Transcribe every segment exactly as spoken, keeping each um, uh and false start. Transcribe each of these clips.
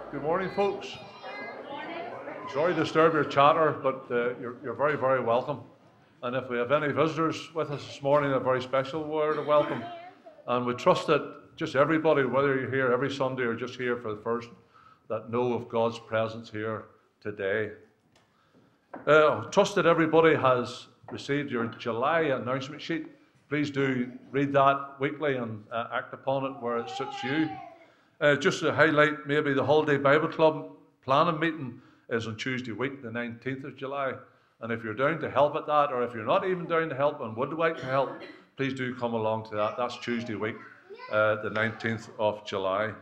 Good morning, folks. Sorry to disturb your chatter, but uh, you're, you're very, very welcome. And if we have any visitors with us this morning, a very special word of welcome. And we trust that just everybody, whether you're here every Sunday or just here for the first, that know of God's presence here today. Uh, trust that everybody has received your July announcement sheet. Please do read that weekly and uh, act upon it where it suits you. Uh, just to highlight, maybe the Holiday Bible Club planning meeting is on Tuesday week, the nineteenth of July. And if you're down to help at that, or if you're not even down to help and would like to help, please do come along to that. That's Tuesday week, uh, the nineteenth of July.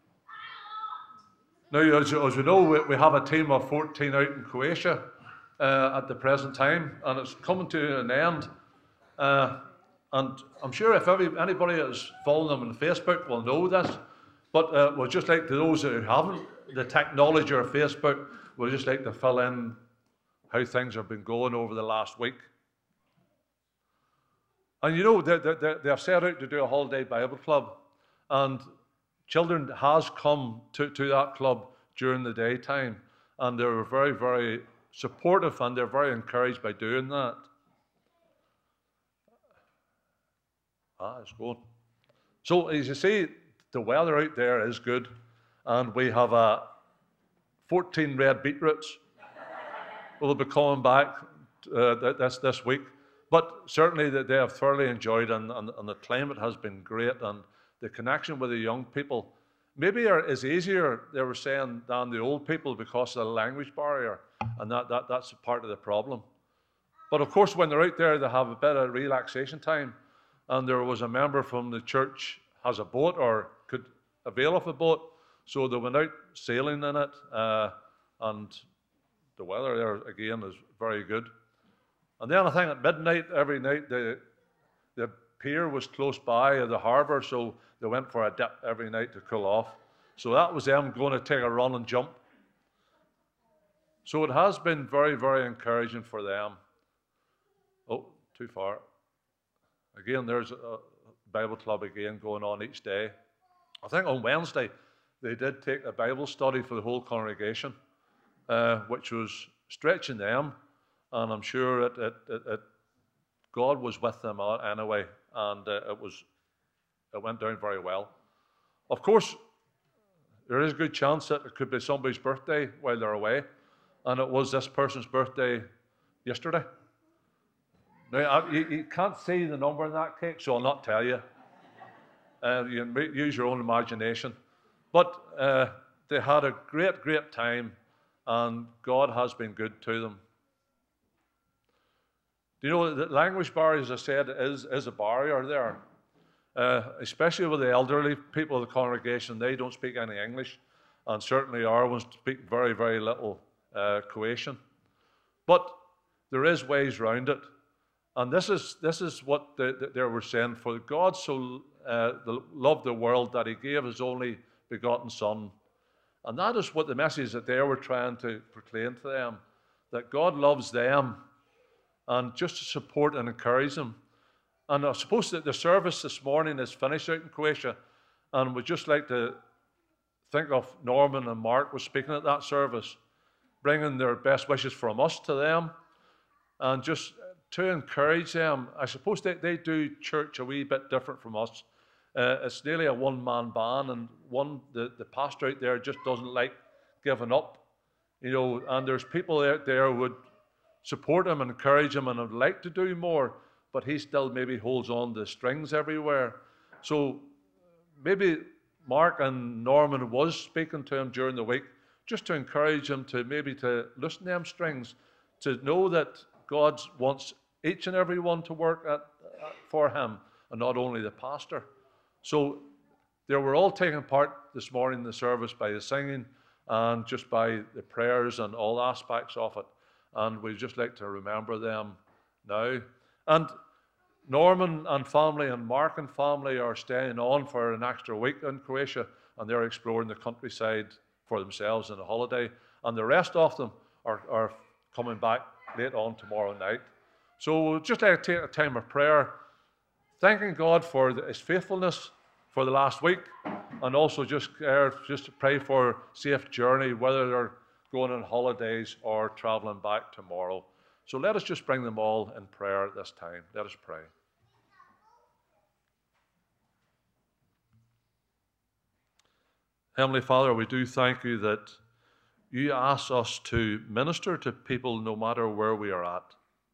Now, as, as you know, we, we have a team of fourteen out in Croatia uh, at the present time, and it's coming to an end. Uh, and I'm sure if every, anybody that's following them on Facebook will know this, but uh, we'll just like to those who haven't the technology or Facebook, we'll just like to fill in how things have been going over the last week. And you know, they, they, they have set out to do a holiday Bible club, and children has come to, to that club during the daytime, and they were very, very supportive, and they're very encouraged by doing that. Ah, it's going. So as you see, the weather out there is good, and we have uh, fourteen red beetroots. We'll be coming back uh, this this week, but certainly they have thoroughly enjoyed, and, and, and the climate has been great, and the connection with the young people maybe are, is easier, they were saying, than the old people because of the language barrier, and that, that that's part of the problem. But of course, when they're out there, they have a bit of relaxation time, and there was a member from the church has a boat or could avail of a boat, so they went out sailing in it, uh, and the weather there again is very good. And then I think at midnight every night the the pier was close by the harbour, so they went for a dip every night to cool off. So that was them going to take a run and jump. So it has been very, very encouraging for them. Oh, too far. Again, there's a Bible club again going on each day. I think on Wednesday they did take a Bible study for the whole congregation, uh, which was stretching them, and I'm sure it, it, it, it God was with them anyway, and uh, it was it went down very well. Of course, there is a good chance that it could be somebody's birthday while they're away, and it was this person's birthday yesterday. Now, you, you can't see the number in that cake, so I'll not tell you. Uh, you can use your own imagination. But uh, they had a great, great time, and God has been good to them. Do you know that language barrier, as I said, is, is a barrier there, uh, especially with the elderly people of the congregation. They don't speak any English, and certainly our ones speak very, very little uh, Croatian. But there is ways around it. And this is this is what they, they were saying. For God so uh, loved the world that he gave his only begotten Son. And that is what the message that they were trying to proclaim to them, that God loves them, and just to support and encourage them. And I suppose that the service this morning is finished out in Croatia, and we'd just like to think of Norman and Mark was speaking at that service, bringing their best wishes from us to them, and just to encourage them. I suppose they, they do church a wee bit different from us. Uh, it's nearly a one-man band, and one the, the pastor out there just doesn't like giving up, you know. And there's people out there who would support him and encourage him and would like to do more, but he still maybe holds on to the strings everywhere. So maybe Mark and Norman was speaking to him during the week just to encourage him to maybe to loosen them strings, to know that God wants each and every one to work at, uh, for him, and not only the pastor. So they were all taking part this morning in the service by the singing and just by the prayers and all aspects of it. And we'd just like to remember them now. And Norman and family and Mark and family are staying on for an extra week in Croatia, and they're exploring the countryside for themselves in a holiday. And the rest of them are, are coming back late on tomorrow night. So we'll just like to take a time of prayer, thanking God for his faithfulness for the last week, and also just uh, just to pray for safe journey, whether they're going on holidays or traveling back tomorrow. So let us just bring them all in prayer at this time. Let us pray. Heavenly Father, we do thank you that you ask us to minister to people no matter where we are at.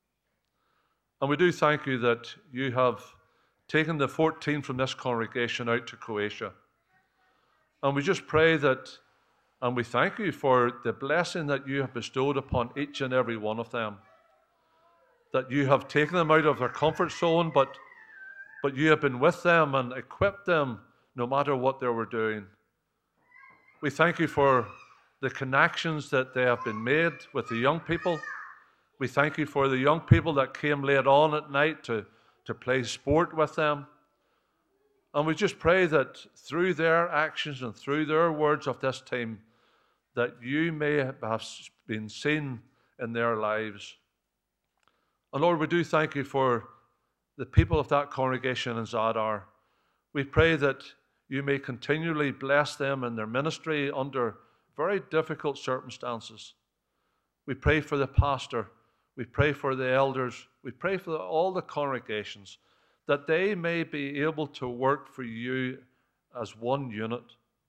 And we do thank you that you have taken the fourteen from this congregation out to Croatia. And we just pray that, and we thank you for the blessing that you have bestowed upon each and every one of them. That you have taken them out of their comfort zone, but, but you have been with them and equipped them no matter what they were doing. We thank you for the connections that they have been made with the young people. We thank you for the young people that came late on at night to, to play sport with them. And we just pray that through their actions and through their words of this time, that you may have been seen in their lives. And Lord, we do thank you for the people of that congregation in Zadar. We pray that you may continually bless them in their ministry under very difficult circumstances. We pray for the pastor. We pray for the elders. We pray for all the congregations, that they may be able to work for you as one unit.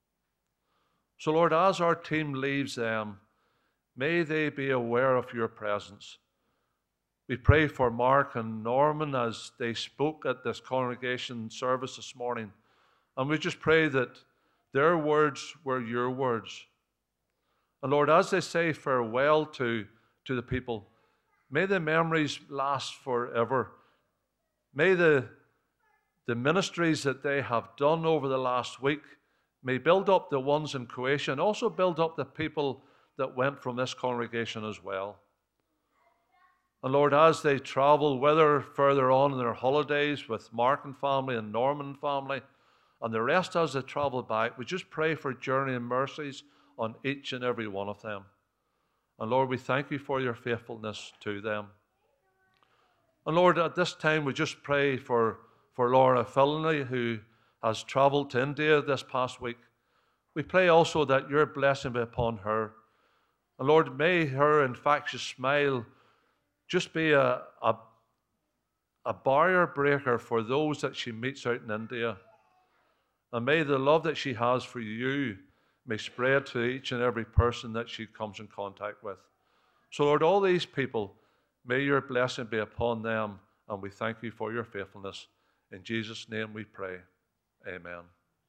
So Lord, as our team leaves them, may they be aware of your presence. We pray for Mark and Norman as they spoke at this congregation service this morning. And we just pray that their words were your words. And Lord, as they say farewell to, to the people, may the memories last forever. May the, the ministries that they have done over the last week may build up the ones in Croatia and also build up the people that went from this congregation as well. And Lord, as they travel, whether further on in their holidays with Mark and family and Norman and family, and the rest as they travel back, we just pray for journey and mercies on each and every one of them. And Lord, we thank you for your faithfulness to them. And Lord, at this time, we just pray for, for Laura Filney, who has traveled to India this past week. We pray also that your blessing be upon her. And Lord, may her infectious smile just be a, a, a barrier breaker for those that she meets out in India. And may the love that she has for you may spread to each and every person that she comes in contact with. So Lord, all these people, may your blessing be upon them, and we thank you for your faithfulness. In Jesus' name we pray. Amen.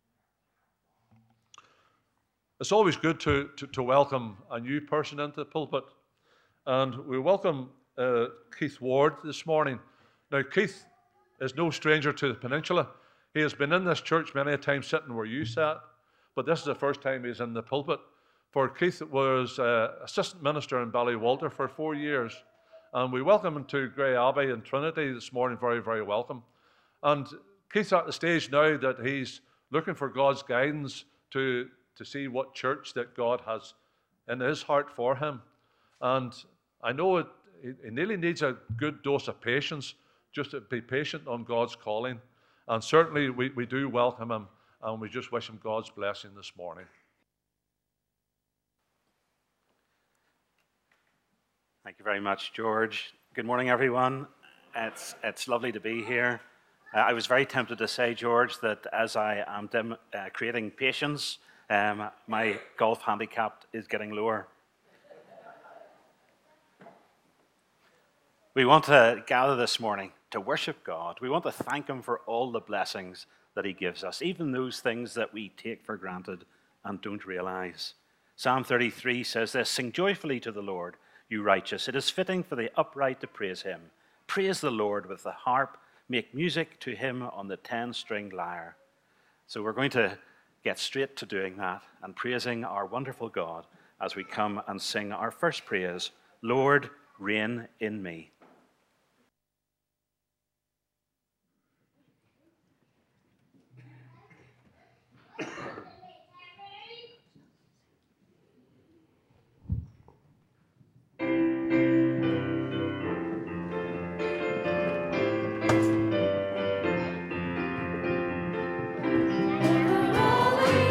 It's always good to, to, to welcome a new person into the pulpit. And we welcome uh, Keith Ward this morning. Now, Keith is no stranger to the peninsula. He has been in this church many a time sitting where you sat, but this is the first time he's in the pulpit. For Keith was uh, assistant minister in Ballywalter for four years. And we welcome him to Grey Abbey in Trinity this morning. Very, very welcome. And Keith's at the stage now that he's looking for God's guidance to, to see what church that God has in his heart for him. And I know it, he nearly needs a good dose of patience, just to be patient on God's calling. And certainly we, we do welcome him, and we just wish him God's blessing this morning. Thank you very much, George. Good morning, everyone. It's, it's lovely to be here. Uh, I was very tempted to say, George, that as I am dim, uh, creating patience, um, my golf handicap is getting lower. We want to gather this morning to worship God. We want to thank him for all the blessings that he gives us, even those things that we take for granted and don't realize. Psalm thirty-three says this: "Sing joyfully to the Lord, you righteous. It is fitting for the upright to praise him. Praise the Lord with the harp. Make music to him on the ten-stringed lyre." So we're going to get straight to doing that and praising our wonderful God as we come and sing our first praise, "Lord, reign in me." Holy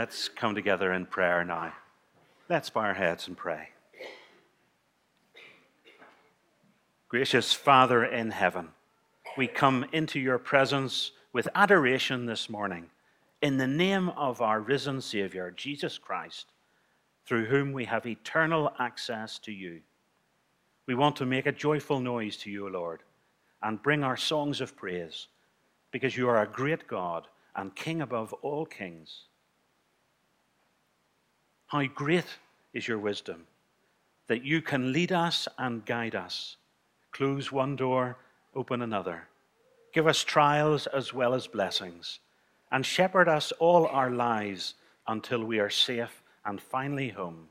Let's come together in prayer now. Let's bow our heads and pray. Gracious Father in heaven, we come into your presence with adoration this morning in the name of our risen Savior, Jesus Christ, through whom we have eternal access to you. We want to make a joyful noise to you, O Lord, and bring our songs of praise, because you are a great God and King above all kings. How great is your wisdom, that you can lead us and guide us, close one door, open another, give us trials as well as blessings, and shepherd us all our lives until we are safe and finally home.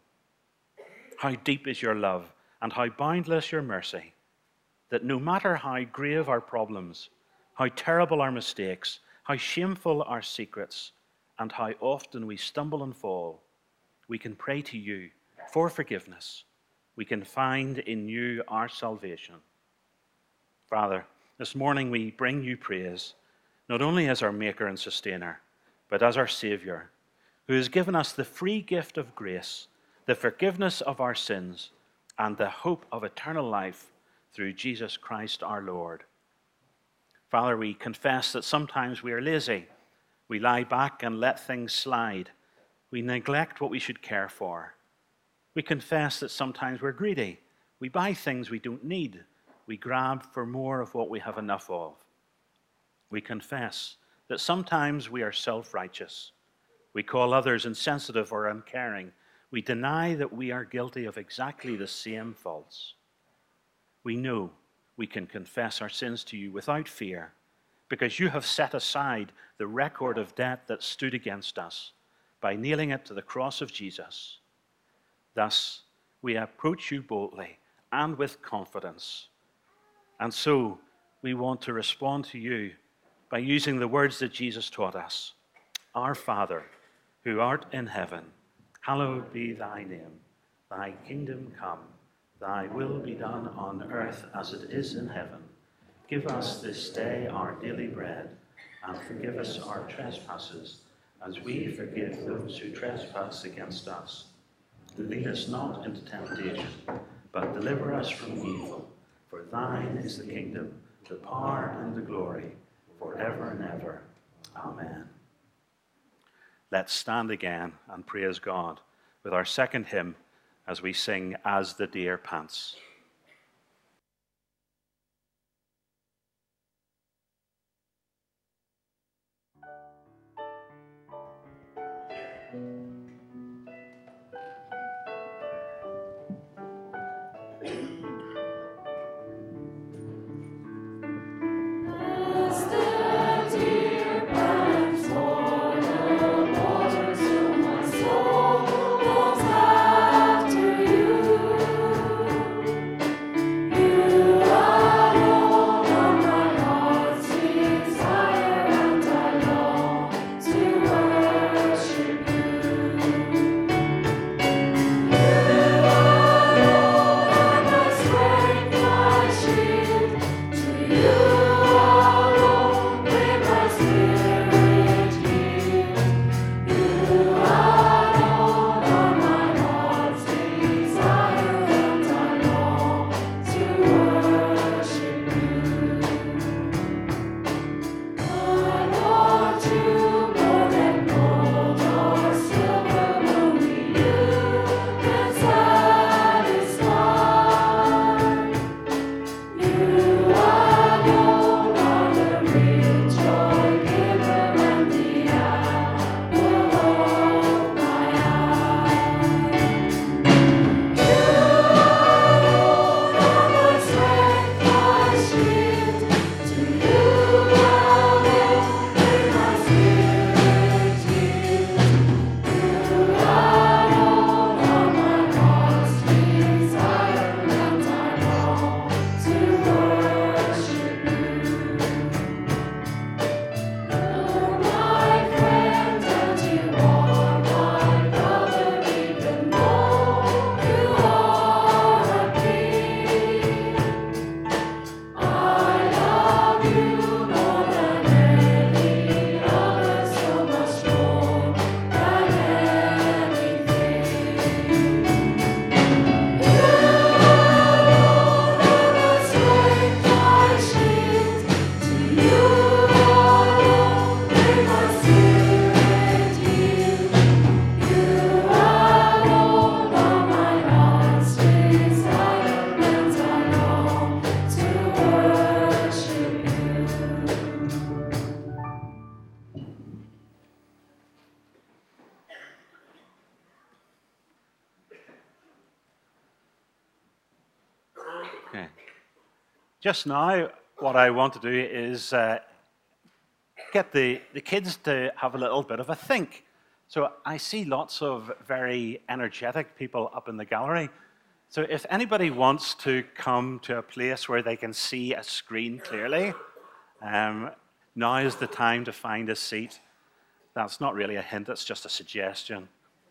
How deep is your love and how boundless your mercy, that no matter how grave our problems, how terrible our mistakes, how shameful our secrets, and how often we stumble and fall, we can pray to you for forgiveness. We can find in you our salvation. Father, this morning we bring you praise, not only as our Maker and Sustainer, but as our Savior, who has given us the free gift of grace, the forgiveness of our sins, and the hope of eternal life through Jesus Christ our Lord. Father, we confess that sometimes we are lazy. We lie back and let things slide. We neglect what we should care for. We confess that sometimes we're greedy. We buy things we don't need. We grab for more of what we have enough of. We confess that sometimes we are self-righteous. We call others insensitive or uncaring. We deny that we are guilty of exactly the same faults. We know we can confess our sins to you without fear, because you have set aside the record of debt that stood against us by nailing it to the cross of Jesus. Thus, we approach you boldly and with confidence. And so, we want to respond to you by using the words that Jesus taught us. Our Father, who art in heaven, hallowed be thy name. Thy kingdom come, thy will be done on earth as it is in heaven. Give us this day our daily bread, and forgive us our trespasses, as we forgive those who trespass against us. Lead us not into temptation, but deliver us from evil. For thine is the kingdom, the power, and the glory, forever and ever. Amen. Let's stand again and praise God with our second hymn as we sing As the Deer Pants. Okay. Just now, what I want to do is uh, get the, the kids to have a little bit of a think. So I see lots of very energetic people up in the gallery. So if anybody wants to come to a place where they can see a screen clearly, um, now is the time to find a seat. That's not really a hint, it's just a suggestion.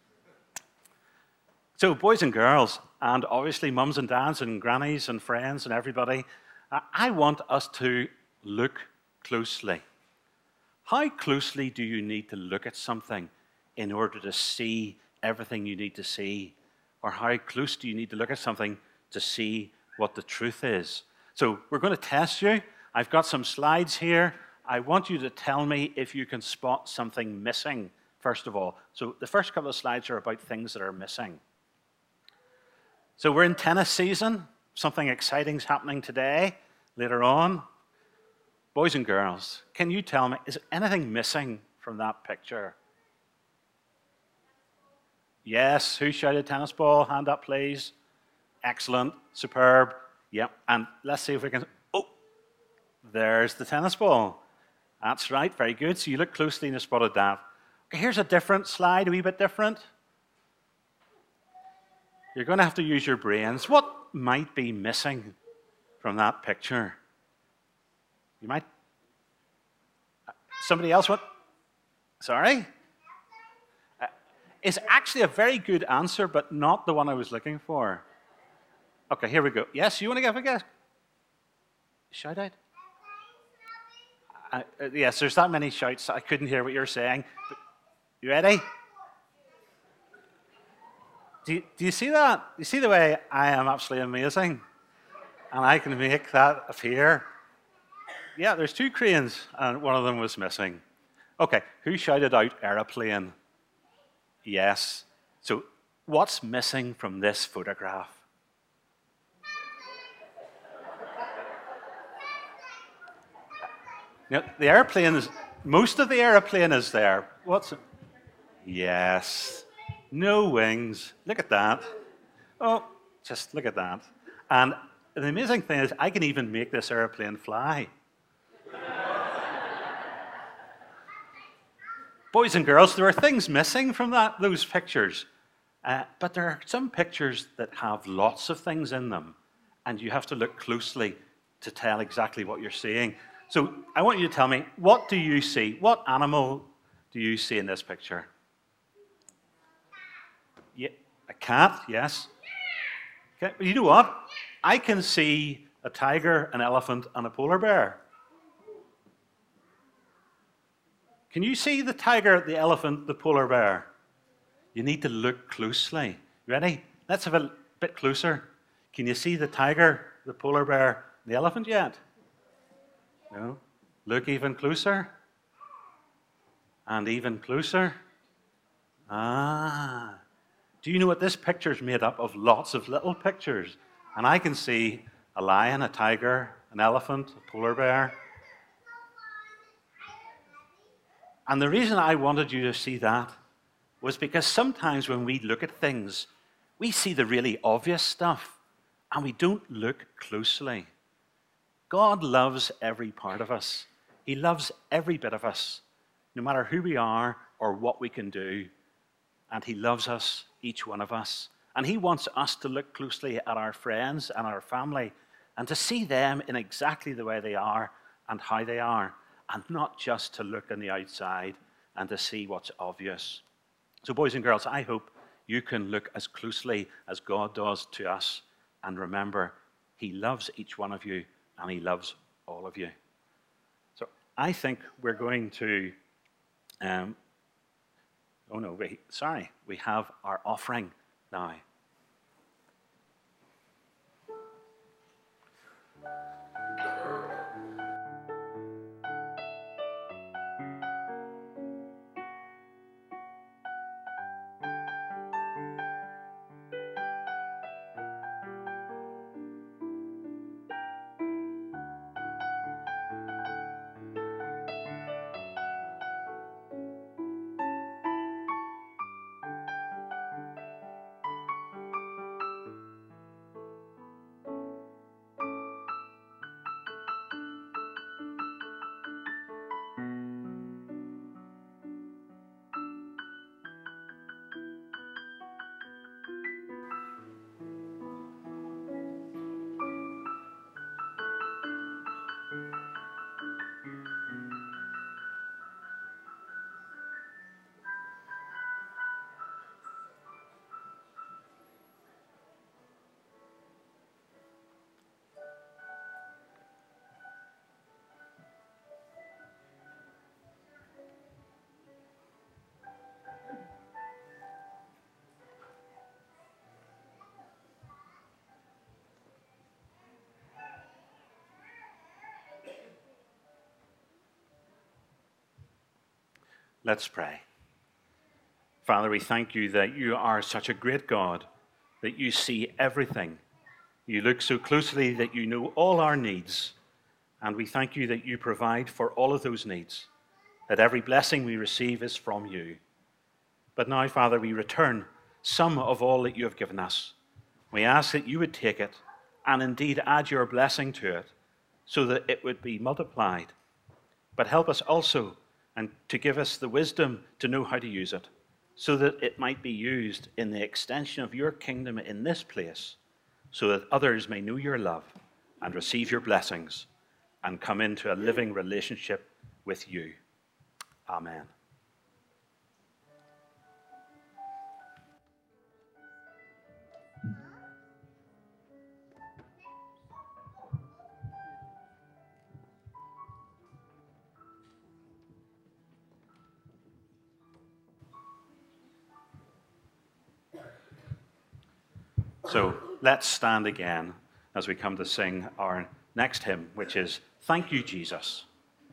So boys and girls, and obviously mums and dads and grannies and friends and everybody, I want us to look closely. How closely do you need to look at something in order to see everything you need to see? Or how close do you need to look at something to see what the truth is? So we're going to test you. I've got some slides here. I want you to tell me if you can spot something missing, first of all. So the first couple of slides are about things that are missing. So we're in tennis season. Something exciting's happening today, later on. Boys and girls, can you tell me, is anything missing from that picture? Yes, who shouted tennis ball? Hand up, please. Excellent, superb. Yep, and let's see if we can, oh, there's the tennis ball. That's right, very good. So you look closely and you spotted that. Okay, here's a different slide, a wee bit different. You're going to have to use your brains. What might be missing from that picture? You might, somebody else want, sorry? Uh, it's actually a very good answer, but not the one I was looking for. Okay, here we go. Yes, you want to give a guess? Shout out. Uh, uh, yes, there's that many shouts. I couldn't hear what you're saying. But you ready? Do you, do you see that? Do you see the way I am absolutely amazing? And I can make that appear. Yeah, there's two cranes, and one of them was missing. Okay, who shouted out aeroplane? Yes. So what's missing from this photograph? Now, the airplane is, most of the airplane is there. What's it? Yes. No wings. Look at that. Oh, just look at that. And the amazing thing is I can even make this airplane fly. Boys and girls, there are things missing from that, those pictures. Uh, but there are some pictures that have lots of things in them, and you have to look closely to tell exactly what you're seeing. So I want you to tell me, what do you see? What animal do you see in this picture? Yeah, a cat, yes. Okay, but you know what? I can see a tiger, an elephant, and a polar bear. Can you see the tiger, the elephant, the polar bear? You need to look closely. Ready? Let's have a bit closer. Can you see the tiger, the polar bear, the elephant yet? No? Look even closer. And even closer. Ah. Do you know what this picture is made up of? Lots of little pictures. And I can see a lion, a tiger, an elephant, a polar bear. And the reason I wanted you to see that was because sometimes when we look at things, we see the really obvious stuff and we don't look closely. God loves every part of us. He loves every bit of us, no matter who we are or what we can do. And he loves us, each one of us. And he wants us to look closely at our friends and our family and to see them in exactly the way they are and how they are, and not just to look on the outside and to see what's obvious. So boys and girls, I hope you can look as closely as God does to us and remember he loves each one of you and he loves all of you. So I think we're going to, um, oh no, we, sorry, we have our offering now. Let's pray. Father, we thank you that you are such a great God, that you see everything. You look so closely that you know all our needs. And we thank you that you provide for all of those needs, that every blessing we receive is from you. But now, Father, we return some of all that you have given us. We ask that you would take it and indeed add your blessing to it so that it would be multiplied. But help us also and to give us the wisdom to know how to use it so that it might be used in the extension of your kingdom in this place so that others may know your love and receive your blessings and come into a living relationship with you. Amen. So let's stand again as we come to sing our next hymn, which is Thank You, Jesus.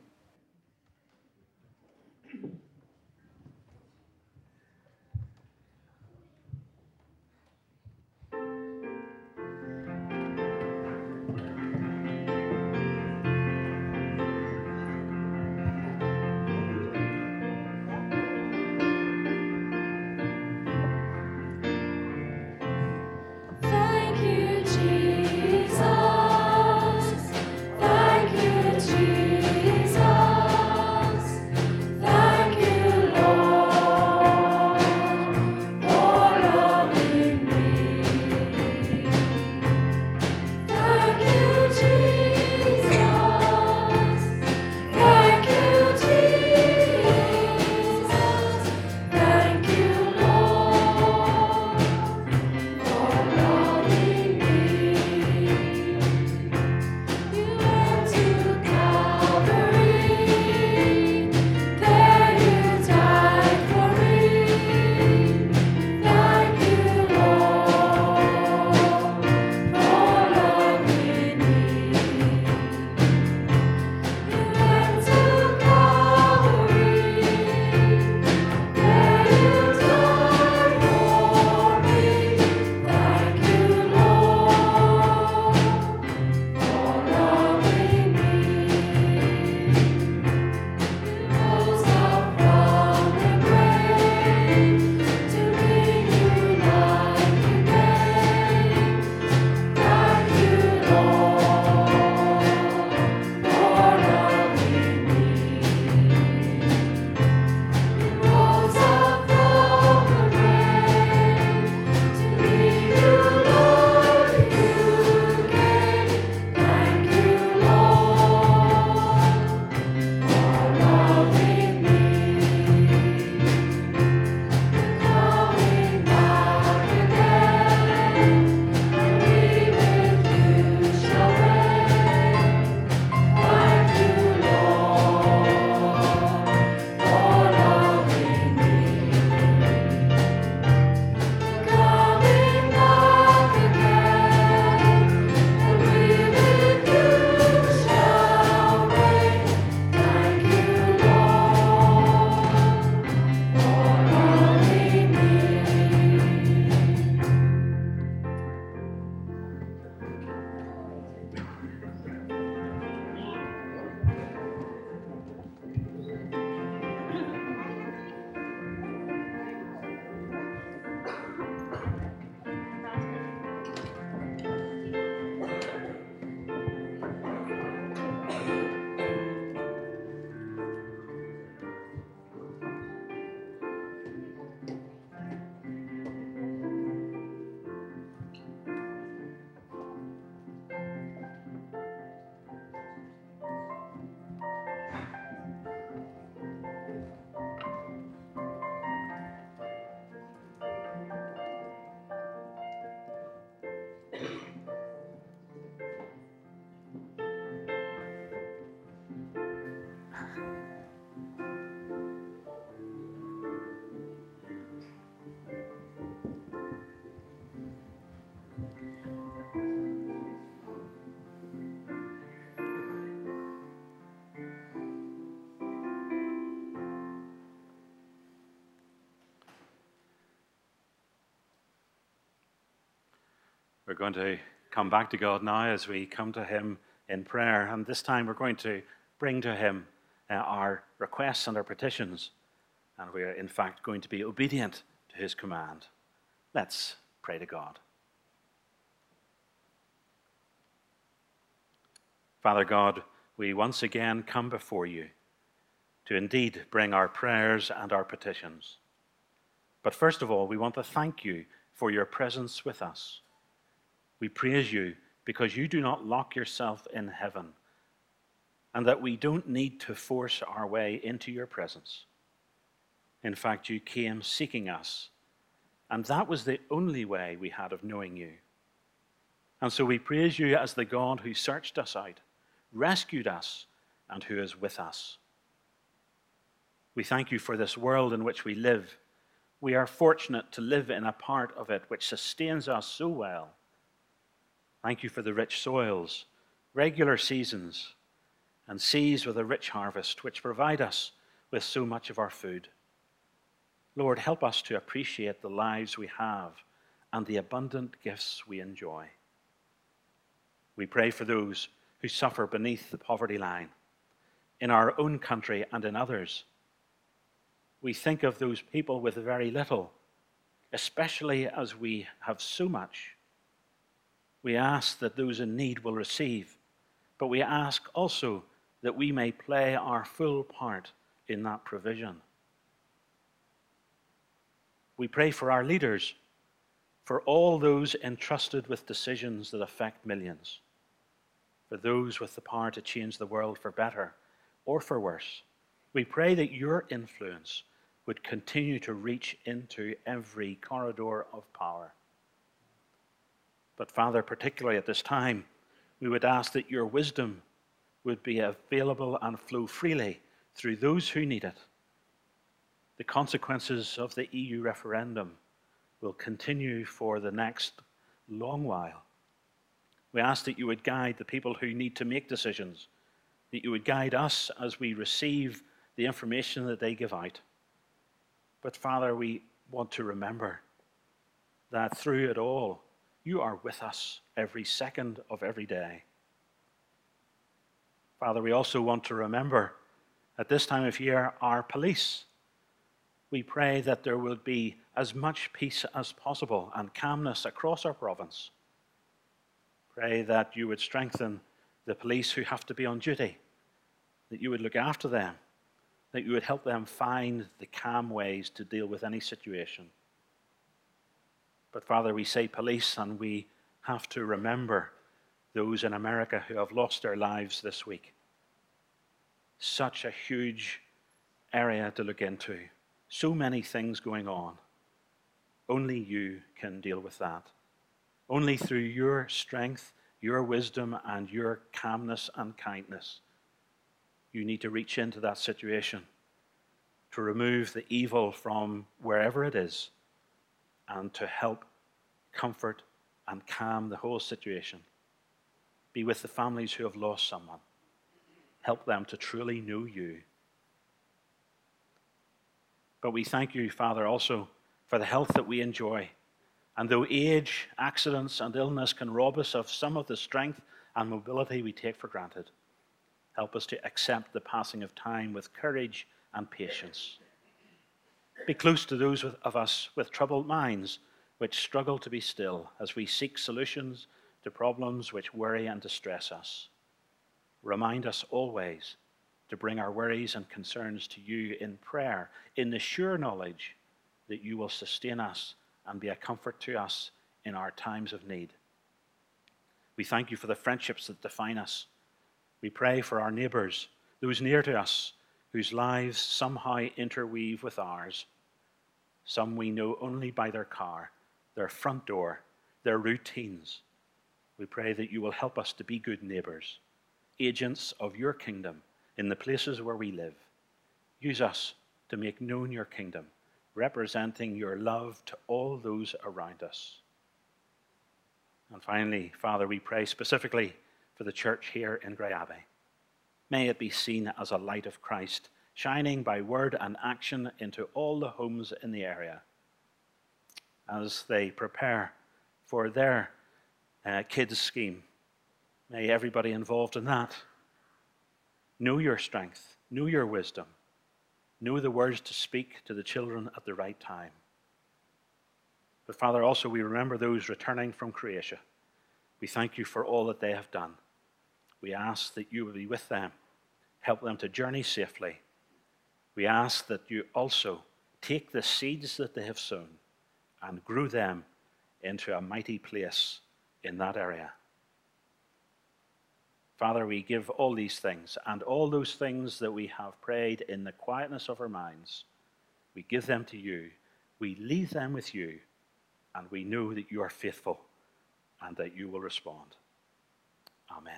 Thank you, Jesus. Thank you, Jesus. We're going to come back to God now as we come to him in prayer. And this time we're going to bring to him uh, our requests and our petitions. And we are, in fact, going to be obedient to his command. Let's pray to God. Father God, we once again come before you to indeed bring our prayers and our petitions. But first of all, we want to thank you for your presence with us. We praise you because you do not lock yourself in heaven, and that we don't need to force our way into your presence. In fact, you came seeking us, and that was the only way we had of knowing you. And so we praise you as the God who searched us out, rescued us, and who is with us. We thank you for this world in which we live. We are fortunate to live in a part of it which sustains us so well. Thank you for the rich soils, regular seasons, and seas with a rich harvest, which provide us with so much of our food. Lord, help us to appreciate the lives we have and the abundant gifts we enjoy. We pray for those who suffer beneath the poverty line, in our own country and in others. We think of those people with very little, especially as we have so much. We ask that those in need will receive, but we ask also that we may play our full part in that provision. We pray for our leaders, for all those entrusted with decisions that affect millions, for those with the power to change the world for better or for worse. We pray that your influence would continue to reach into every corridor of power. But Father, particularly at this time, we would ask that your wisdom would be available and flow freely through those who need it. The consequences of the E U referendum will continue for the next long while. We ask that you would guide the people who need to make decisions, that you would guide us as we receive the information that they give out. But Father, we want to remember that through it all, you are with us every second of every day. Father, we also want to remember at this time of year our police. We pray that there will be as much peace as possible and calmness across our province. Pray that you would strengthen the police who have to be on duty, that you would look after them, that you would help them find the calm ways to deal with any situation. But Father, we say police, and we have to remember those in America who have lost their lives this week. Such a huge area to look into. So many things going on. Only you can deal with that. Only through your strength, your wisdom, and your calmness and kindness. You need to reach into that situation to remove the evil from wherever it is and to help comfort and calm the whole situation. Be with the families who have lost someone. Help them to truly know you. But we thank you, Father, also for the health that we enjoy. And though age, accidents, and illness can rob us of some of the strength and mobility we take for granted, help us to accept the passing of time with courage and patience. Be close to those of us with troubled minds which struggle to be still as we seek solutions to problems which worry and distress us. Remind us always to bring our worries and concerns to you in prayer, in the sure knowledge that you will sustain us and be a comfort to us in our times of need. We thank you for the friendships that define us. We pray for our neighbours, those near to us, whose lives somehow interweave with ours. Some we know only by their car, their front door, their routines. We pray that you will help us to be good neighbours, agents of your kingdom in the places where we live. Use us to make known your kingdom, representing your love to all those around us. And finally, Father, we pray specifically for the church here in Grey Abbey. May it be seen as a light of Christ, shining by word and action into all the homes in the area as they prepare for their uh, kids scheme. May everybody involved in that know your strength, know your wisdom, know the words to speak to the children at the right time. But Father, also we remember those returning from Croatia. We thank you for all that they have done. We ask that you will be with them, help them to journey safely. We ask that you also take the seeds that they have sown and grew them into a mighty place in that area. Father, we give all these things and all those things that we have prayed in the quietness of our minds. We give them to you. We leave them with you, and we know that you are faithful and that you will respond. Amen.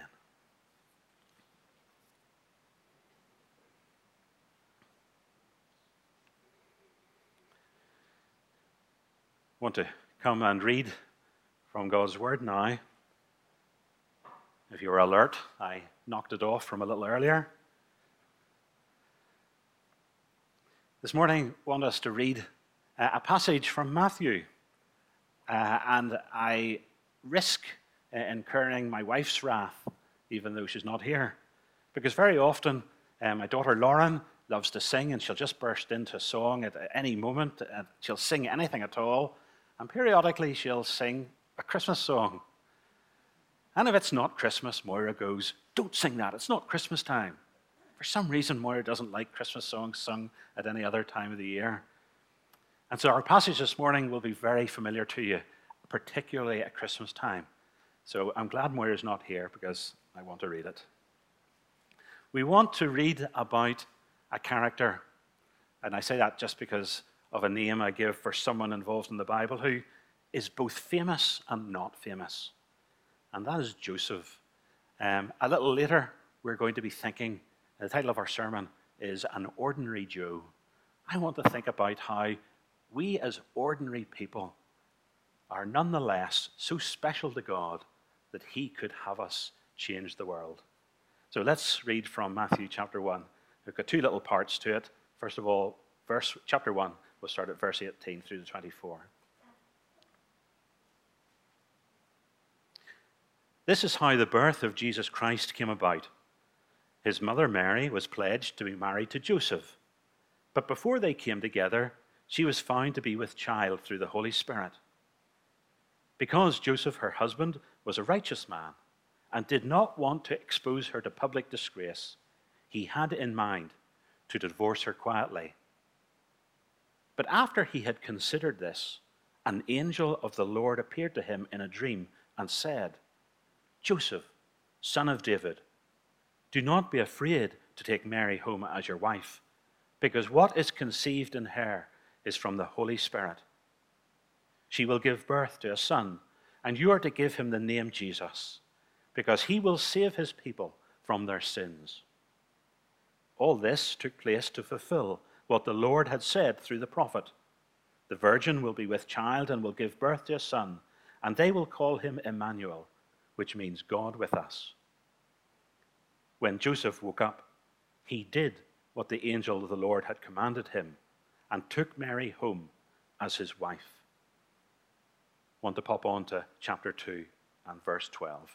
I want to come and read from God's word now. If you were alert, I knocked it off from a little earlier. This morning, I want us to read a passage from Matthew. Uh, and I risk uh, incurring my wife's wrath, even though she's not here. Because very often, uh, my daughter Lauren loves to sing, and she'll just burst into song at any moment. And she'll sing anything at all. And periodically, she'll sing a Christmas song. And if it's not Christmas, Moira goes, "Don't sing that, it's not Christmas time." For some reason, Moira doesn't like Christmas songs sung at any other time of the year. And so our passage this morning will be very familiar to you, particularly at Christmas time. So I'm glad Moira's not here because I want to read it. We want to read about a character, and I say that just because of a name I give for someone involved in the Bible who is both famous and not famous. And that is Joseph. Um, a little later, we're going to be thinking, the title of our sermon is An Ordinary Joe. I want to think about how we as ordinary people are nonetheless so special to God that he could have us change the world. So let's read from Matthew chapter one. We've got two little parts to it. First of all, verse chapter one, we'll start at verse eighteen through to twenty-four. This is how the birth of Jesus Christ came about. His mother Mary was pledged to be married to Joseph. But before they came together, she was found to be with child through the Holy Spirit. Because Joseph, her husband, was a righteous man and did not want to expose her to public disgrace, he had in mind to divorce her quietly. But after he had considered this, an angel of the Lord appeared to him in a dream and said, "Joseph, son of David, do not be afraid to take Mary home as your wife, because what is conceived in her is from the Holy Spirit. She will give birth to a son, and you are to give him the name Jesus, because he will save his people from their sins." All this took place to fulfill what the Lord had said through the prophet. The virgin will be with child and will give birth to a son, and they will call him Emmanuel, which means God with us. When Joseph woke up, he did what the angel of the Lord had commanded him and took Mary home as his wife. I want to pop on to chapter two and verse twelve.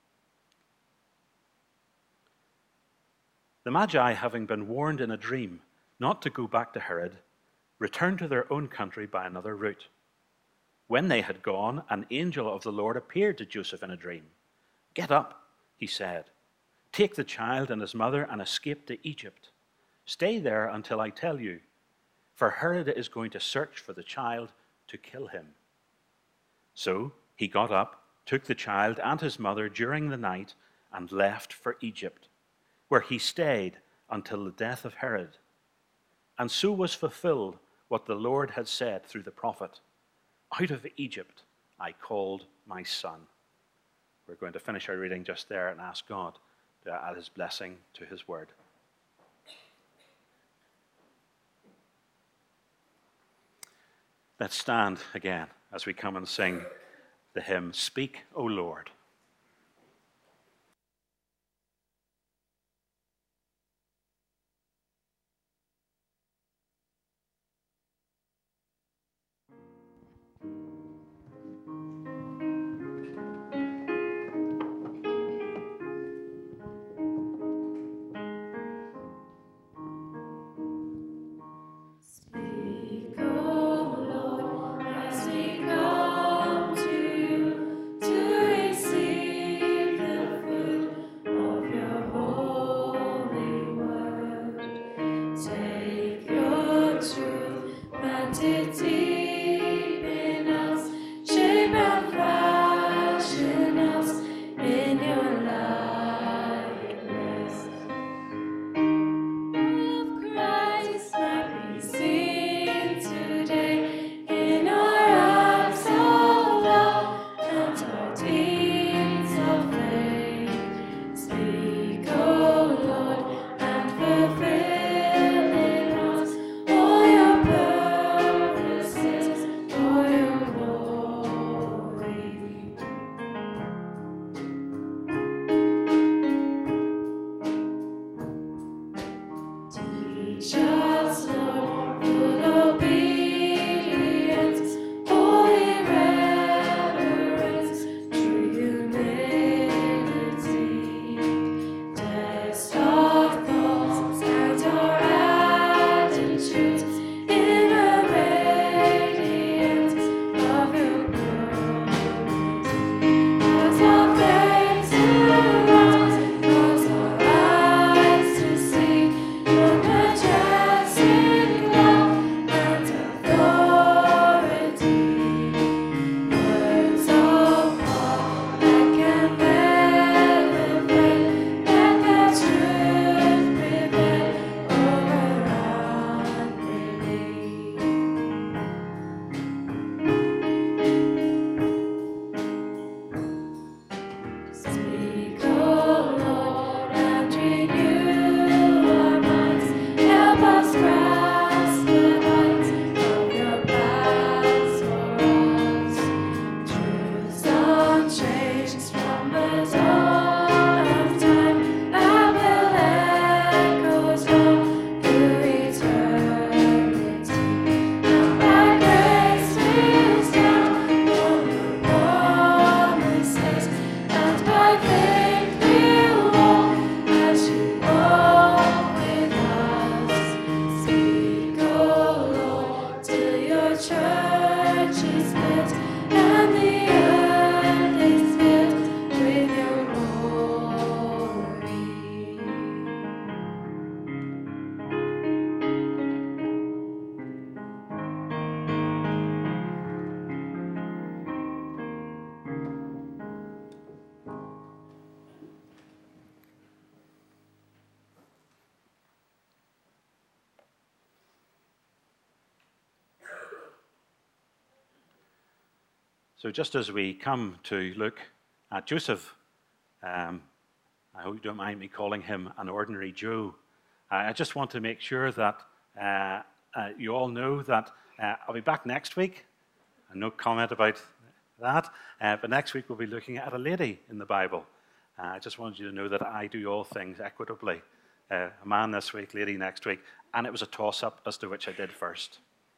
The Magi, having been warned in a dream not to go back to Herod, returned to their own country by another route. When they had gone, an angel of the Lord appeared to Joseph in a dream. "Get up," he said. "Take the child and his mother and escape to Egypt. Stay there until I tell you, for Herod is going to search for the child to kill him." So he got up, took the child and his mother during the night, and left for Egypt, where he stayed until the death of Herod. And so was fulfilled what the Lord had said through the prophet, "Out of Egypt I called my son." We're going to finish our reading just there and ask God to add his blessing to his word. Let's stand again as we come and sing the hymn, "Speak, O Lord." So just as we come to look at Joseph, um, I hope you don't mind me calling him an ordinary Joe. I just want to make sure that uh, uh, you all know that uh, I'll be back next week. No comment about that. Uh, but next week we'll be looking at a lady in the Bible. Uh, I just wanted you to know that I do all things equitably. Uh, a man this week, lady next week. And it was a toss-up as to which I did first.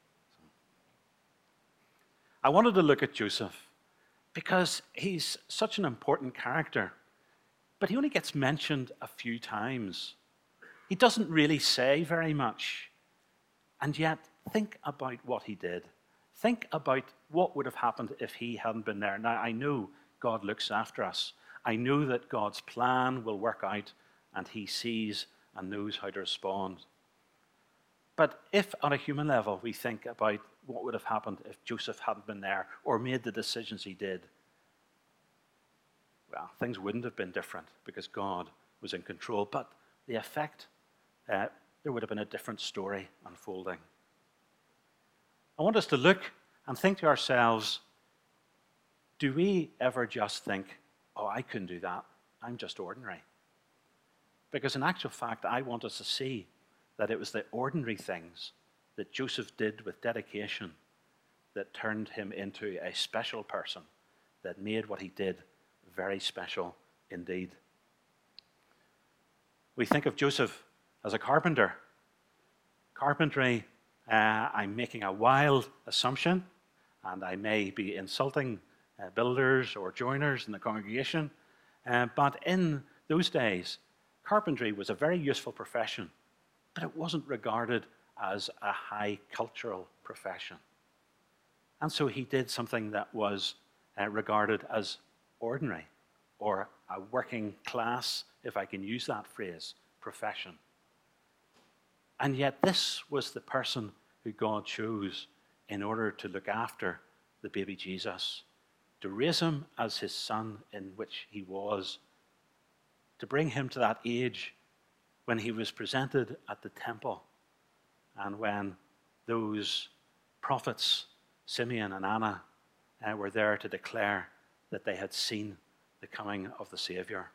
I wanted to look at Joseph because he's such an important character. But he only gets mentioned a few times. He doesn't really say very much. And yet, think about what he did. Think about what would have happened if he hadn't been there. Now, I know God looks after us. I know that God's plan will work out and he sees and knows how to respond. But if on a human level we think about what would have happened if Joseph hadn't been there or made the decisions he did, well, things wouldn't have been different because God was in control. But the effect, uh, there would have been a different story unfolding. I want us to look and think to ourselves, do we ever just think, oh, I couldn't do that. I'm just ordinary. Because in actual fact, I want us to see that it was the ordinary things that Joseph did with dedication that turned him into a special person, that made what he did very special indeed. We think of Joseph as a carpenter. Carpentry, uh, I'm making a wild assumption, and I may be insulting uh, builders or joiners in the congregation, uh, but in those days, carpentry was a very useful profession, but it wasn't regarded as a high cultural profession. And so he did something that was uh, regarded as ordinary, or a working class, if I can use that phrase, profession. And yet this was the person who God chose in order to look after the baby Jesus, to raise him as his son in which he was, to bring him to that age when he was presented at the temple and when those prophets, Simeon and Anna, uh, were there to declare that they had seen the coming of the Savior.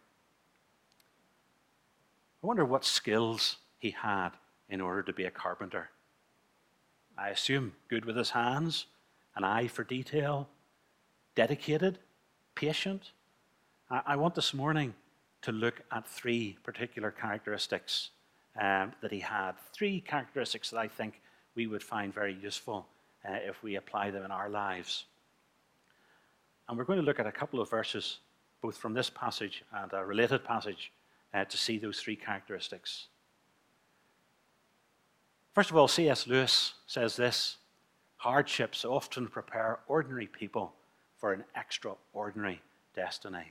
I wonder what skills he had in order to be a carpenter. I assume good with his hands, an eye for detail, dedicated, patient. I, I want this morning to look at three particular characteristics um, that he had. Three characteristics that I think we would find very useful uh, if we apply them in our lives. And we're going to look at a couple of verses, both from this passage and a related passage, uh, to see those three characteristics. First of all, C S Lewis says this: hardships often prepare ordinary people for an extraordinary destiny.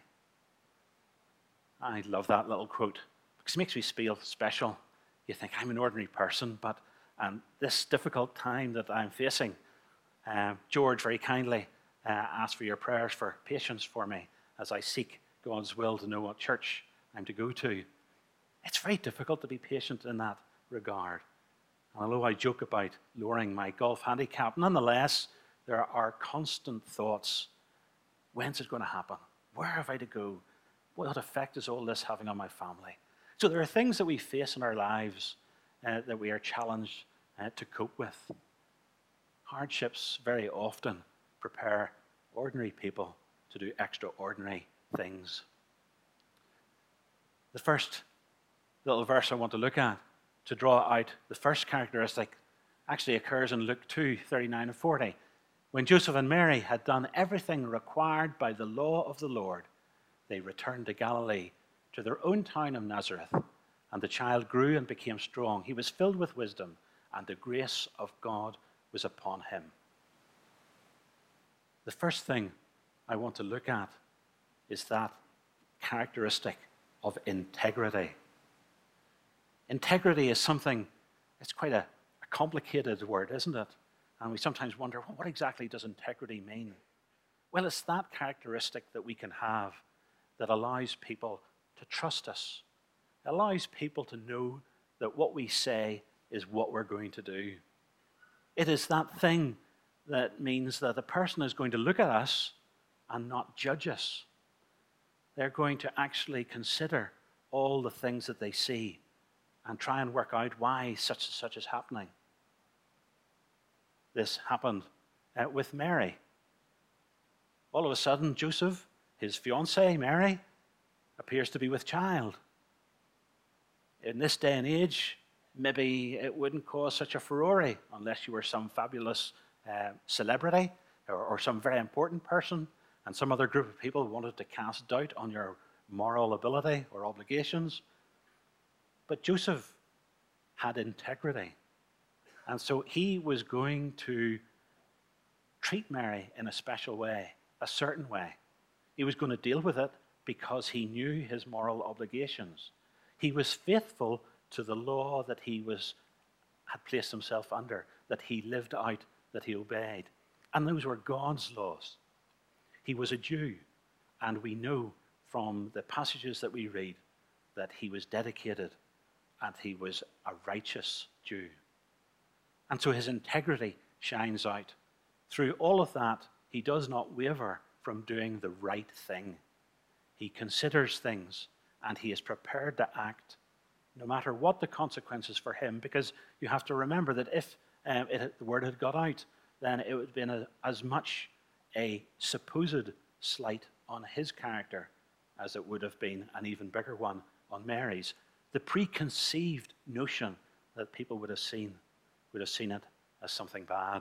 I love that little quote because it makes me feel special. You think, I'm an ordinary person, but um, this difficult time that I'm facing, uh, George very kindly uh, asked for your prayers for patience for me as I seek God's will to know what church I'm to go to. It's very difficult to be patient in that regard. And although I joke about lowering my golf handicap, nonetheless, there are constant thoughts. When's it going to happen? Where have I to go? What effect is all this having on my family? So there are things that we face in our lives uh, that we are challenged uh, to cope with. Hardships very often prepare ordinary people to do extraordinary things. The first little verse I want to look at to draw out the first characteristic actually occurs in Luke two, thirty-nine and forty. When Joseph and Mary had done everything required by the law of the Lord, they returned to Galilee, to their own town of Nazareth, and the child grew and became strong. He was filled with wisdom, and the grace of God was upon him. The first thing I want to look at is that characteristic of integrity. Integrity is something, it's quite a, a complicated word, isn't it? And we sometimes wonder, well, what exactly does integrity mean? Well, it's that characteristic that we can have that allows people to trust us. It allows people to know that what we say is what we're going to do. It is that thing that means that the person is going to look at us and not judge us. They're going to actually consider all the things that they see and try and work out why such and such is happening. This happened uh, with Mary. All of a sudden, Joseph, his fiancée, Mary, appears to be with child. In this day and age, maybe it wouldn't cause such a furore unless you were some fabulous uh, celebrity or, or some very important person, and some other group of people wanted to cast doubt on your moral ability or obligations. But Joseph had integrity. And so he was going to treat Mary in a special way, a certain way. He was going to deal with it because he knew his moral obligations. He was faithful to the law that he was, had placed himself under, that he lived out, that he obeyed. And those were God's laws. He was a Jew, and we know from the passages that we read that he was dedicated and he was a righteous Jew. And so his integrity shines out. Through all of that, he does not waver from doing the right thing. He considers things, and he is prepared to act no matter what the consequences for him, because you have to remember that if um, it, the word had got out, then it would have been a, as much a supposed slight on his character as it would have been an even bigger one on Mary's. The preconceived notion that people would have seen would have seen it as something bad.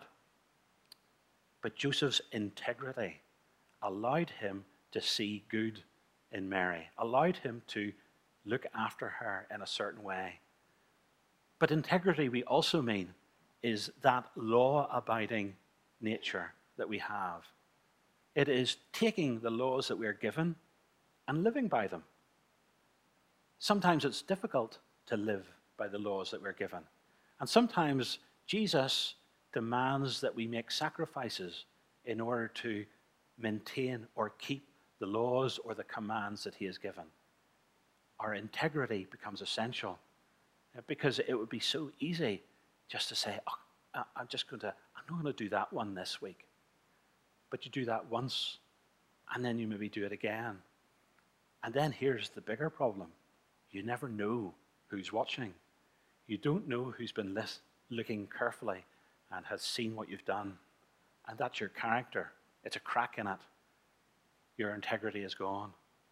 But Joseph's integrity allowed him to see good in Mary, allowed him to look after her in a certain way. But integrity, we also mean, is that law-abiding nature that we have. It is taking the laws that we are given and living by them. Sometimes it's difficult to live by the laws that we're given. And sometimes Jesus demands that we make sacrifices in order to maintain or keep the laws or the commands that he has given. Our integrity becomes essential because it would be so easy just to say, oh, I'm just going to, I'm not going to do that one this week. But you do that once, and then you maybe do it again. And then here's the bigger problem. You never know who's watching. You don't know who's been lis- looking carefully and has seen what you've done. And that's your character. It's a crack in it. Your integrity is gone.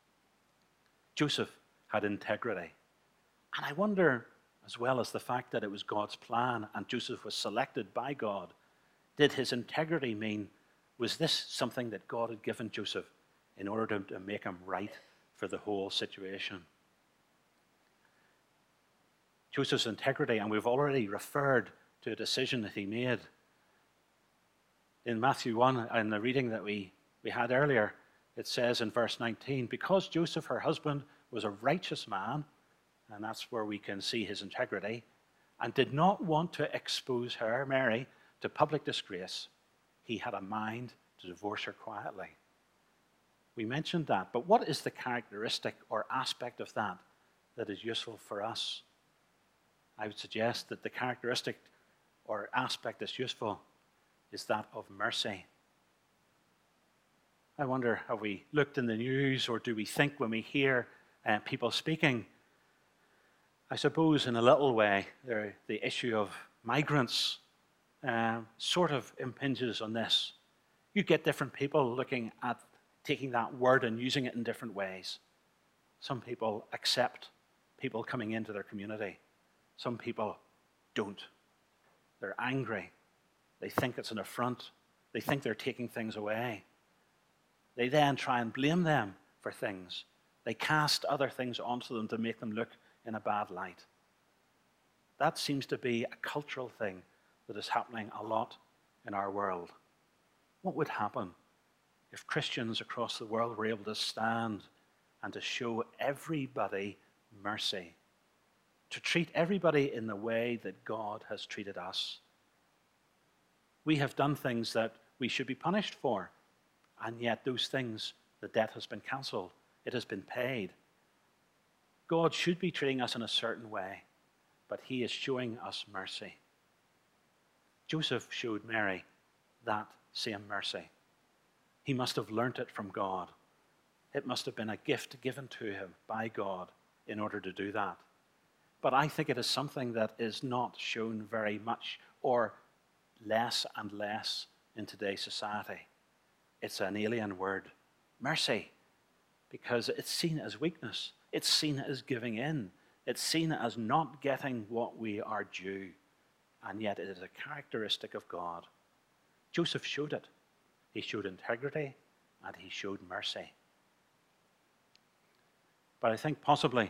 Joseph had integrity. And I wonder, as well as the fact that it was God's plan and Joseph was selected by God, did his integrity mean, was this something that God had given Joseph in order to, to make him right for the whole situation? Joseph's integrity, and we've already referred to a decision that he made. In Matthew one, in the reading that we, we had earlier, it says in verse nineteen, because Joseph, her husband, was a righteous man, and that's where we can see his integrity, and did not want to expose her, Mary, to public disgrace, he had a mind to divorce her quietly. We mentioned that, but what is the characteristic or aspect of that that is useful for us? I would suggest that the characteristic or aspect that's useful is that of mercy. I wonder, have we looked in the news, or do we think when we hear uh, people speaking? I suppose in a little way, the issue of migrants uh, sort of impinges on this. You get different people looking at taking that word and using it in different ways. Some people accept people coming into their community. Some people don't. They're angry. They think it's an affront. They think they're taking things away. They then try and blame them for things. They cast other things onto them to make them look in a bad light. That seems to be a cultural thing that is happening a lot in our world. What would happen if Christians across the world were able to stand and to show everybody mercy, to treat everybody in the way that God has treated us? We have done things that we should be punished for, and yet those things, the debt has been cancelled. It has been paid. God should be treating us in a certain way, but he is showing us mercy. Joseph showed Mary that same mercy. He must have learnt it from God. It must have been a gift given to him by God in order to do that. But I think it is something that is not shown very much, or less and less, in today's society. It's an alien word, mercy, because it's seen as weakness. It's seen as giving in. It's seen as not getting what we are due. And yet it is a characteristic of God. Joseph showed it. He showed integrity and he showed mercy. But I think possibly,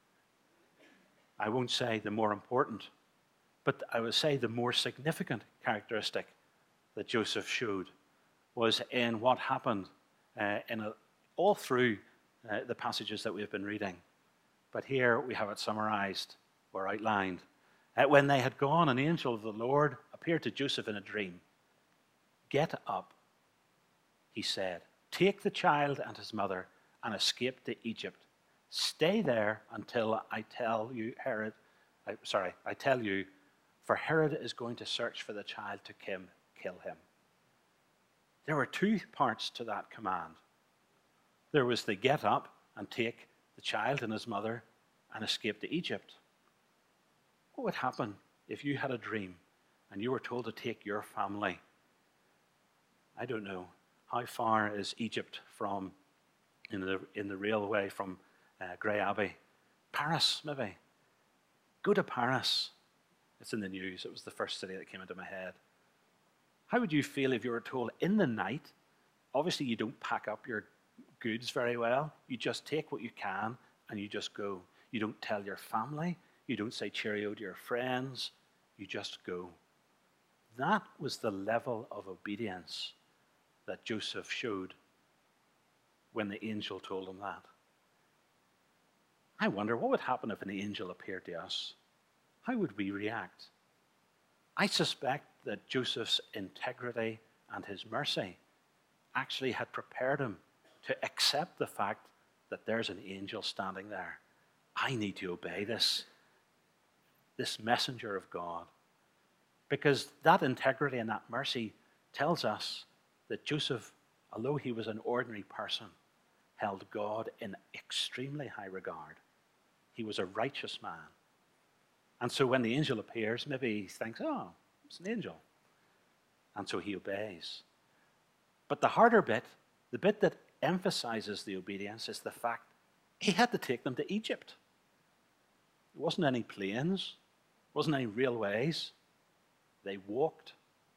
I won't say the more important, but I would say the more significant characteristic that Joseph showed was in what happened uh, in a, all through uh, the passages that we've been reading. But here we have it summarized or outlined. Uh, when they had gone, an angel of the Lord appeared to Joseph in a dream. Get up, he said. Take the child and his mother and escape to Egypt. Stay there until I tell you, Herod, I, sorry, I tell you, for Herod is going to search for the child to kim, kill him. There were two parts to that command. There was the get up and take the child and his mother and escape to Egypt. What would happen if you had a dream and you were told to take your family? I don't know. How far is Egypt from, in the, in the railway from uh, Grey Abbey? Paris, maybe. Go to Paris. It's in the news. It was the first city that came into my head. How would you feel if you were told in the night, obviously you don't pack up your goods very well. You just take what you can and you just go. You don't tell your family. You don't say cheerio to your friends. You just go. That was the level of obedience that Joseph showed when the angel told him that. I wonder what would happen if an angel appeared to us. How would we react? I suspect that Joseph's integrity and his mercy actually had prepared him to accept the fact that there's an angel standing there. I need to obey this, this messenger of God. Because that integrity and that mercy tells us that Joseph, although he was an ordinary person, held God in extremely high regard. He was a righteous man. And so when the angel appears, maybe he thinks, oh, it's an angel. And so he obeys. But the harder bit, the bit that emphasizes the obedience, is the fact he had to take them to Egypt. There wasn't any planes, wasn't any railways. They walked.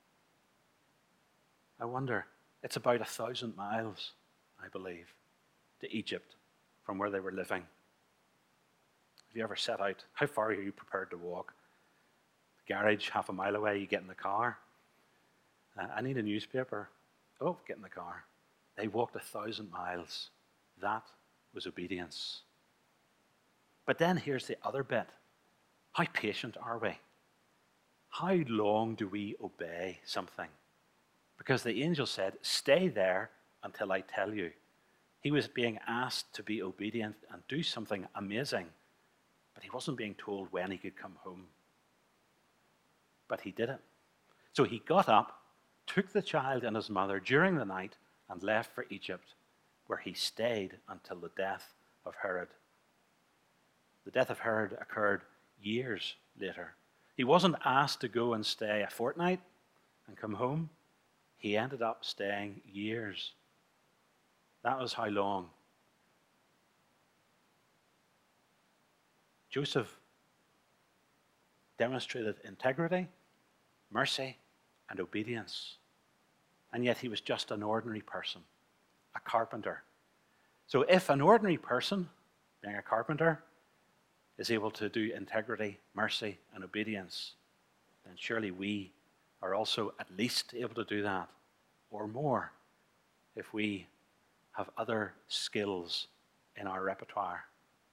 I wonder, it's about a thousand miles, I believe, to Egypt from where they were living. Have you ever set out? How far are you prepared to walk? The garage, half a mile away, you get in the car. Uh, I need a newspaper. Oh, get in the car. They walked a thousand miles. That was obedience. But then here's the other bit. How patient are we? How long do we obey something? Because the angel said, stay there until I tell you. He was being asked to be obedient and do something amazing, but he wasn't being told when he could come home. But he did it. So he got up, took the child and his mother during the night, and left for Egypt, where he stayed until the death of Herod. The death of Herod occurred years later. He wasn't asked to go and stay a fortnight and come home. He ended up staying years. That was how long. Joseph demonstrated integrity, mercy, and obedience. And yet he was just an ordinary person, a carpenter. So if an ordinary person, being a carpenter, is able to do integrity, mercy, and obedience, then surely we are also at least able to do that, or more, if we have other skills in our repertoire.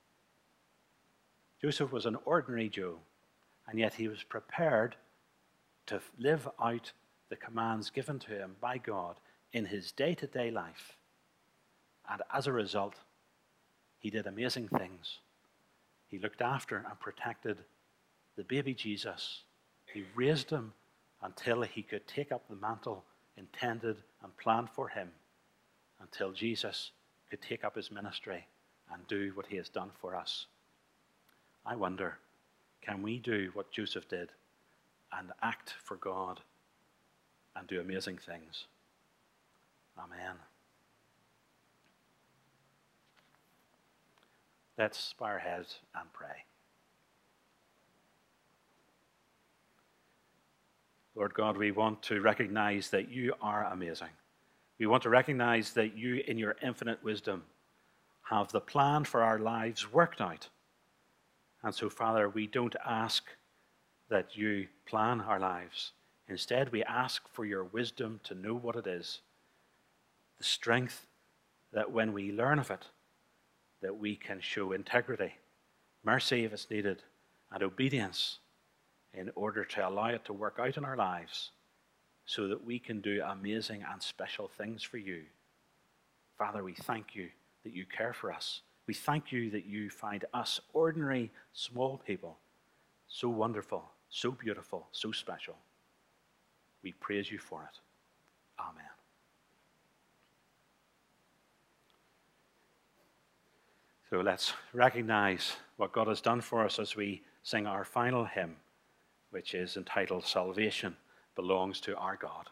Joseph was an ordinary Joe, and yet he was prepared to live out the commands given to him by God in his day-to-day life. And as a result, he did amazing things. He looked after and protected the baby Jesus. He raised him until he could take up the mantle intended and planned for him until Jesus could take up his ministry and do what he has done for us. I wonder, can we do what Joseph did and act for God and do amazing things? Amen. Let's bow our heads and pray. Lord God, we want to recognize that you are amazing. We want to recognize that you, in your infinite wisdom, have the plan for our lives worked out. And so, Father, we don't ask that you plan our lives. Instead, we ask for your wisdom to know what it is, the strength that when we learn of it, that we can show integrity, mercy if it's needed, and obedience in order to allow it to work out in our lives so that we can do amazing and special things for you. Father, we thank you that you care for us. We thank you that you find us ordinary, small people so wonderful, so beautiful, so special. We praise you for it. Amen. So let's recognize what God has done for us as we sing our final hymn, which is entitled Salvation Belongs to Our God.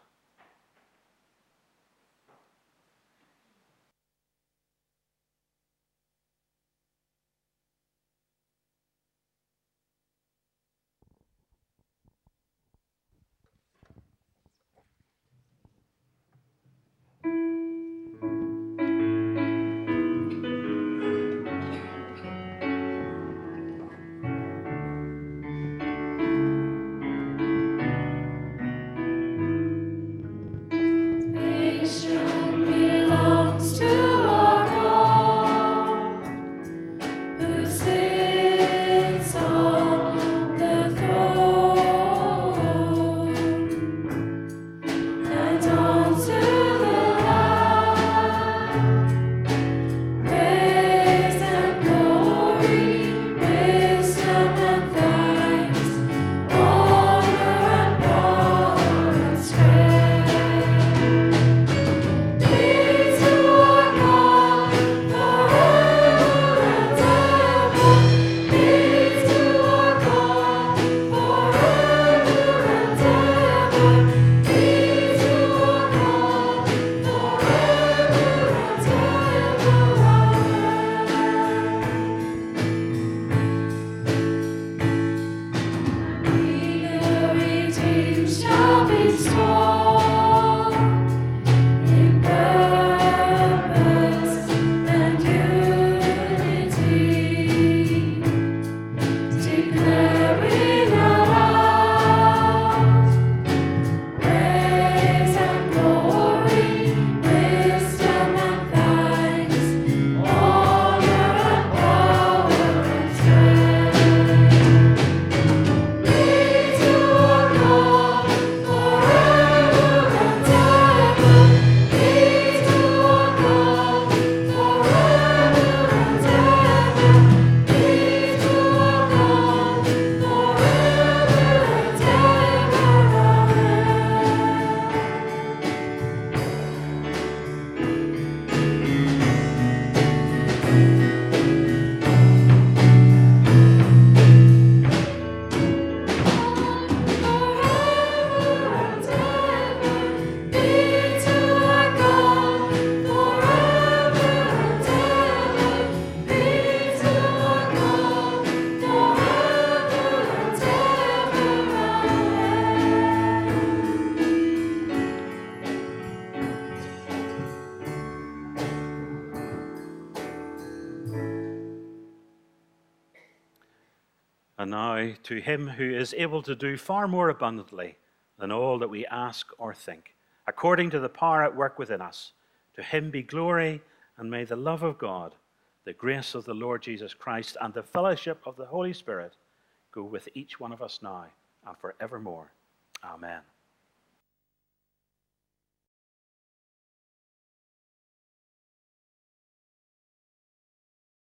And now to him who is able to do far more abundantly than all that we ask or think, according to the power at work within us, to him be glory, and may the love of God, the grace of the Lord Jesus Christ, and the fellowship of the Holy Spirit go with each one of us now and forevermore. Amen.